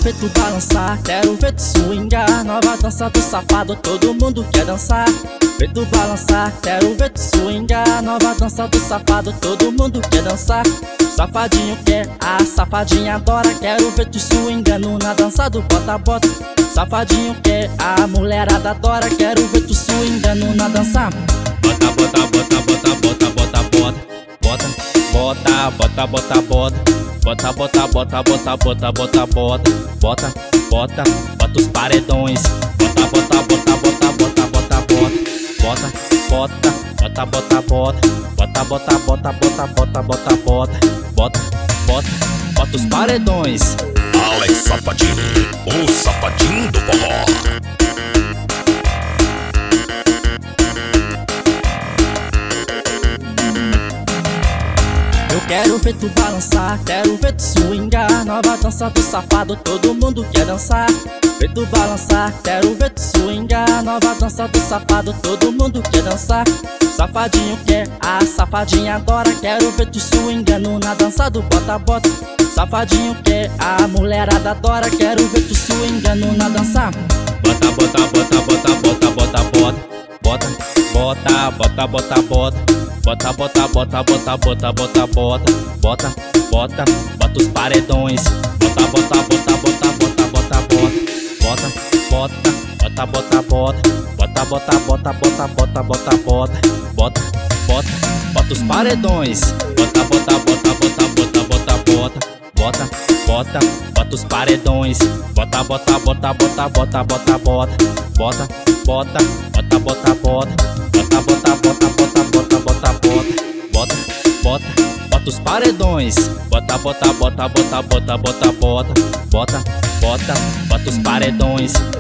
ver tu balançar, quero ver tu swingar. Nova dança do safado, todo mundo quer dançar. Ver tu balançar, quero ver tu swingar. Nova dança do safado, todo mundo quer dançar. Safadinho quer, a safadinha adora. Quero ver tu swingando na dança do bota-bota. Safadinho quer, a mulherada adora. Quero ver tu swingando na dança. Bota, bota, bota, bota, bota, bota, bota. Bota, bota, bota, bota, bota. Bota, bota, bota, bota, bota, bota, bota. Bota, bota, bota os paredões. Bota, bota, bota, bota, bota, bota, bota. Bota, bota, bota, bota, bota. Bota, bota, bota, bota, bota, bota, bota. Bota, bota, bota os paredões. Alex Safadinho, o safadinho do forró. Eu quero ver tu balançar, quero ver tu swingar. Nova dança do safado, todo mundo quer dançar. Ver tu balançar, quero ver tu swingar. Nova dança do safado, todo mundo quer dançar. Safadinho quer, a safadinha adora. Quero ver tu swingando na dança do bota-bota. Safadinho quer, a mulherada adora. Quero ver tu swingando na dança. Bota, bota, bota, bota, bota, bota, bota. Bota, bota, bota, bota, bota. Bota, bota, bota, bota, bota, bota, bota. Bota, bota, bota os paredões. Bota, bota, bota, bota, bota, bota, bota. Bota, bota, bota, bota, bota. Bota, bota, bota, bota, bota, bota, bota. Bota, bota, bota os paredões. Bota, bota, bota, bota, bota, bota, bota. Bota, bota, bota os paredões. Bota, bota, bota, bota, bota, bota, bota. Bota, bota, bota, bota, bota. Bota, bota, bota, bota, bota, bota, bota. Bota, bota, bota os paredões. Bota, bota, bota, bota, bota, bota, bota. Bota, bota, bota os paredões.